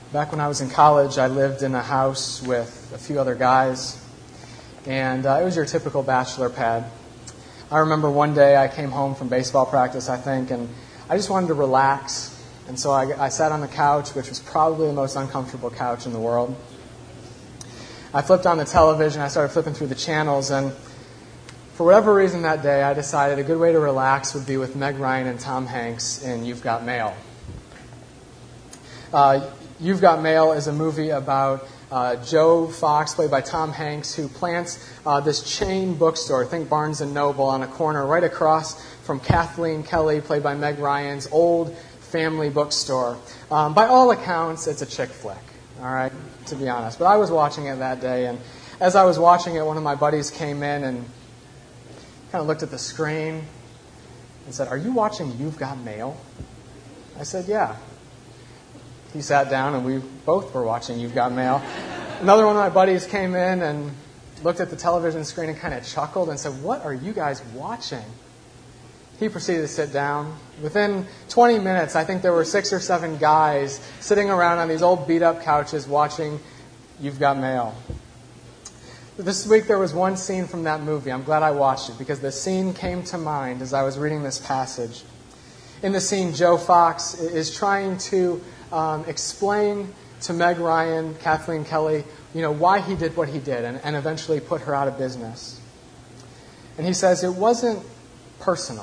Back when I was in college, I lived in a house with a few other guys, and it was your typical bachelor pad. I remember one day I came home from baseball practice, I think, and I just wanted to relax, and so I sat on the couch, which was probably the most uncomfortable couch in the world. I flipped on the television, I started flipping through the channels, and for whatever reason that day, I decided a good way to relax would be with Meg Ryan and Tom Hanks in You've Got Mail. You've Got Mail is a movie about Joe Fox, played by Tom Hanks, who plants this chain bookstore, think Barnes & Noble, on a corner right across from Kathleen Kelly, played by Meg Ryan's old family bookstore. By all accounts, it's a chick flick, all right, to be honest. But I was watching it that day, and as I was watching it, one of my buddies came in and kind of looked at the screen and said, "Are you watching You've Got Mail?" I said, "Yeah." He sat down, and we both were watching You've Got Mail. Another one of my buddies came in and looked at the television screen and kind of chuckled and said, "What are you guys watching?" He proceeded to sit down. Within 20 minutes, I think there were 6 or 7 guys sitting around on these old beat-up couches watching You've Got Mail. This week there was one scene from that movie. I'm glad I watched it because the scene came to mind as I was reading this passage. In the scene, Joe Fox is trying to explain to Meg Ryan, Kathleen Kelly, why he did what he did and eventually put her out of business. And he says, "It wasn't personal."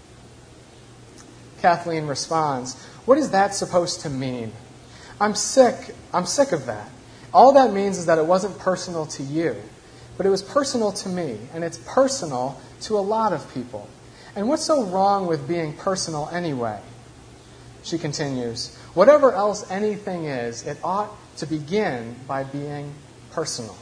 Kathleen responds, "What is that supposed to mean? I'm sick of that. All that means is that it wasn't personal to you, but it was personal to me, and it's personal to a lot of people. And what's so wrong with being personal anyway?" She continues, "Whatever else anything is, it ought to begin by being personal."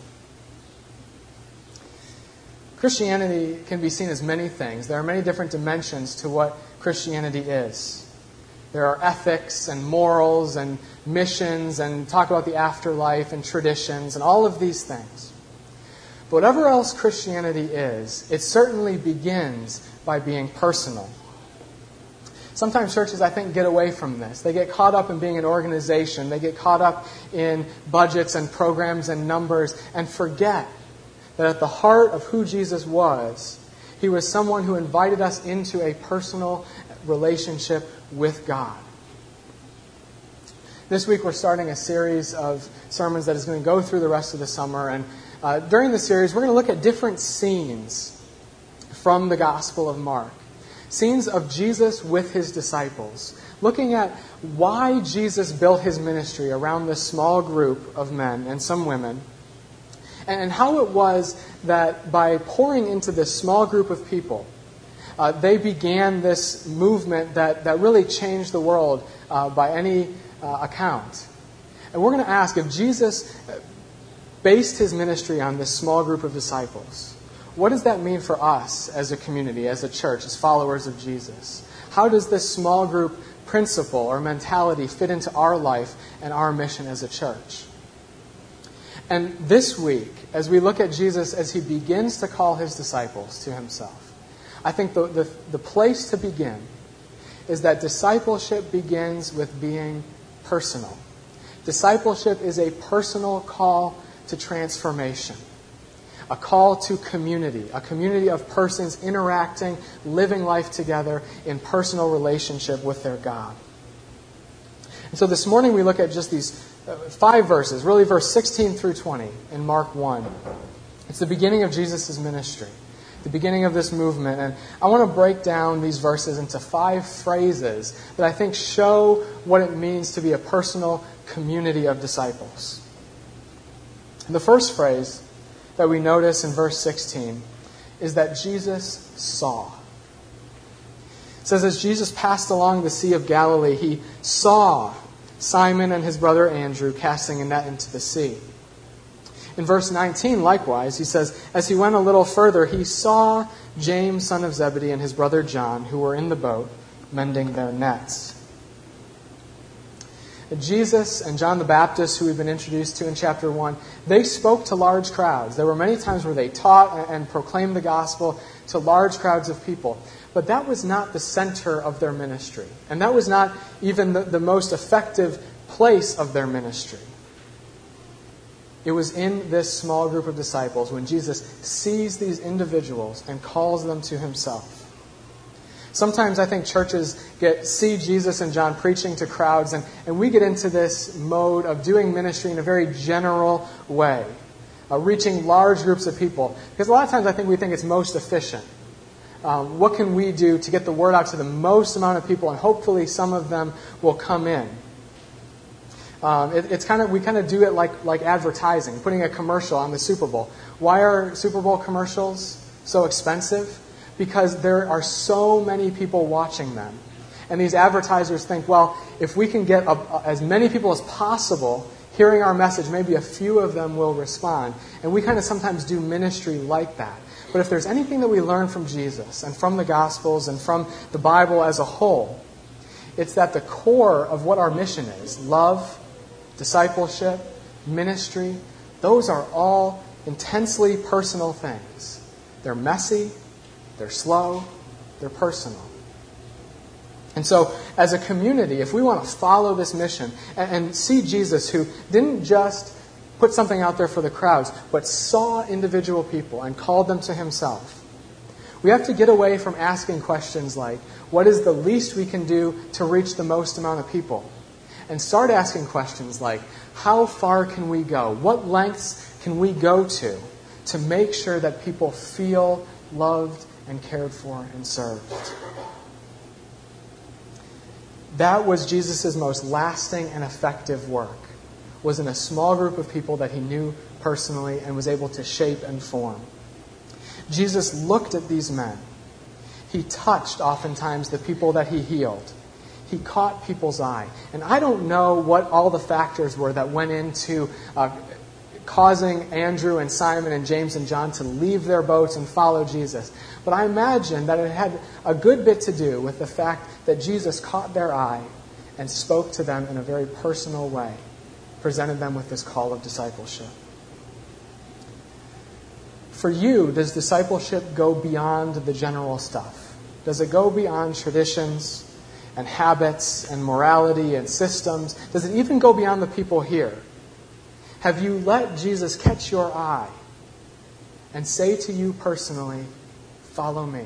Christianity can be seen as many things. There are many different dimensions to what Christianity is. There are ethics and morals and missions and talk about the afterlife and traditions and all of these things. But whatever else Christianity is, it certainly begins by being personal. Sometimes churches, I think, get away from this. They get caught up in being an organization. They get caught up in budgets and programs and numbers and forget that at the heart of who Jesus was, he was someone who invited us into a personal relationship with God. This week we're starting a series of sermons that is going to go through the rest of the summer. And during the series, we're going to look at different scenes from the Gospel of Mark. Scenes of Jesus with his disciples, looking at why Jesus built his ministry around this small group of men and some women, and how it was that by pouring into this small group of people, they began this movement that really changed the world by any account. And we're going to ask, if Jesus based his ministry on this small group of disciples, what does that mean for us as a community, as a church, as followers of Jesus? How does this small group principle or mentality fit into our life and our mission as a church? And this week, as we look at Jesus as he begins to call his disciples to himself, I think the place to begin is that discipleship begins with being personal. Discipleship is a personal call to transformation. A call to community, a community of persons interacting, living life together in personal relationship with their God. And so this morning we look at just these 5 verses, really verse 16 through 20 in Mark 1. It's the beginning of Jesus' ministry, the beginning of this movement. And I want to break down these verses into 5 phrases that I think show what it means to be a personal community of disciples. And the first phrase that we notice in verse 16 is that Jesus saw. It says, as Jesus passed along the Sea of Galilee, he saw Simon and his brother Andrew casting a net into the sea. In verse 19, likewise, he says, as he went a little further, he saw James, son of Zebedee, and his brother John, who were in the boat, mending their nets. Jesus and John the Baptist, who we've been introduced to in chapter 1, they spoke to large crowds. There were many times where they taught and proclaimed the gospel to large crowds of people. But that was not the center of their ministry. And that was not even the most effective place of their ministry. It was in this small group of disciples when Jesus sees these individuals and calls them to himself. Sometimes I think churches see Jesus and John preaching to crowds, and we get into this mode of doing ministry in a very general way, reaching large groups of people. Because a lot of times I think we think it's most efficient. What can we do to get the word out to the most amount of people, and hopefully some of them will come in? We kind of do it like advertising, putting a commercial on the Super Bowl. Why are Super Bowl commercials so expensive? Because there are so many people watching them. And these advertisers think, well, if we can get as many people as possible hearing our message, maybe a few of them will respond. And we kind of sometimes do ministry like that. But if there's anything that we learn from Jesus and from the Gospels and from the Bible as a whole, it's that the core of what our mission is, love, discipleship, ministry, those are all intensely personal things. They're messy, they're slow, they're personal. And so, as a community, if we want to follow this mission and see Jesus, who didn't just put something out there for the crowds, but saw individual people and called them to himself, we have to get away from asking questions like, what is the least we can do to reach the most amount of people? And start asking questions like, how far can we go? What lengths can we go to make sure that people feel loved and cared for and served? That was Jesus' most lasting and effective work, was in a small group of people that he knew personally and was able to shape and form. Jesus looked at these men. He touched, oftentimes, the people that he healed. He caught people's eye. And I don't know what all the factors were that went into causing Andrew and Simon and James and John to leave their boats and follow Jesus. But I imagine that it had a good bit to do with the fact that Jesus caught their eye and spoke to them in a very personal way, presented them with this call of discipleship. For you, does discipleship go beyond the general stuff? Does it go beyond traditions and habits and morality and systems? Does it even go beyond the people here? Have you let Jesus catch your eye and say to you personally, follow me?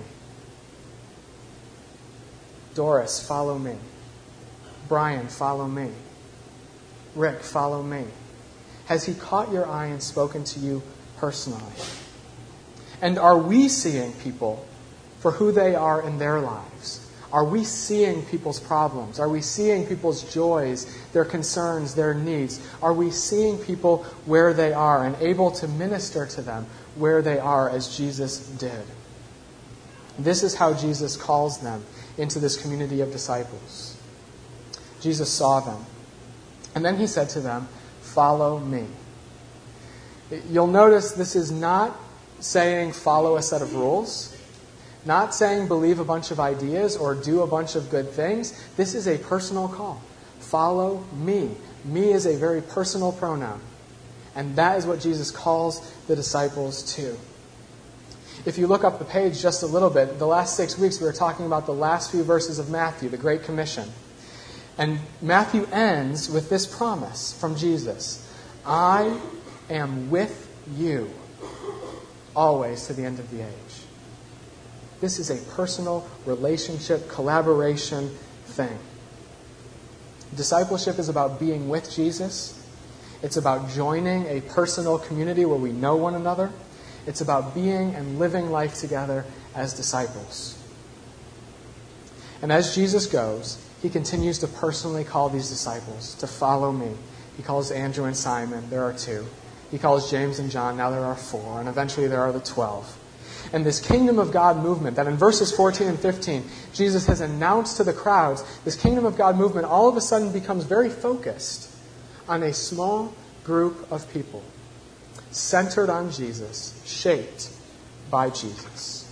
Doris, follow me. Brian, follow me. Rick, follow me. Has he caught your eye and spoken to you personally? And are we seeing people for who they are in their lives? Are we seeing people's problems? Are we seeing people's joys, their concerns, their needs? Are we seeing people where they are and able to minister to them where they are as Jesus did? This is how Jesus calls them into this community of disciples. Jesus saw them. And then he said to them, follow me. You'll notice this is not saying follow a set of rules. Not saying believe a bunch of ideas or do a bunch of good things. This is a personal call. Follow me. Me is a very personal pronoun. And that is what Jesus calls the disciples to. If you look up the page just a little bit, the last 6 weeks we were talking about the last few verses of Matthew, the Great Commission. And Matthew ends with this promise from Jesus. I am with you always to the end of the age. This is a personal relationship, collaboration thing. Discipleship is about being with Jesus. It's about joining a personal community where we know one another. It's about being and living life together as disciples. And as Jesus goes, he continues to personally call these disciples to follow me. He calls Andrew and Simon, there are 2. He calls James and John, now there are 4. And eventually there are the 12. And this kingdom of God movement that in verses 14 and 15, Jesus has announced to the crowds, this kingdom of God movement all of a sudden becomes very focused on a small group of people, centered on Jesus, shaped by Jesus.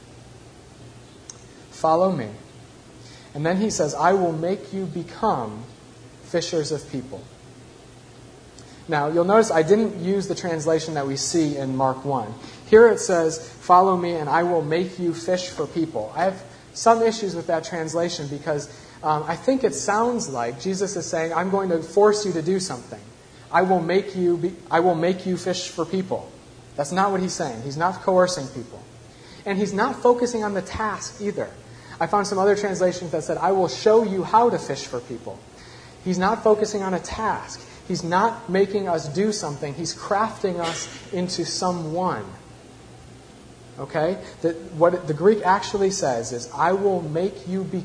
Follow me. And then he says, I will make you become fishers of people. Now, you'll notice I didn't use the translation that we see in Mark 1. Here it says, follow me and I will make you fish for people. I have some issues with that translation because I think it sounds like Jesus is saying, I'm going to force you to do something. I will make you fish for people. That's not what he's saying. He's not coercing people. And he's not focusing on the task either. I found some other translations that said, I will show you how to fish for people. He's not focusing on a task. He's not making us do something. He's crafting us into someone. Okay? What the Greek actually says is, I will make you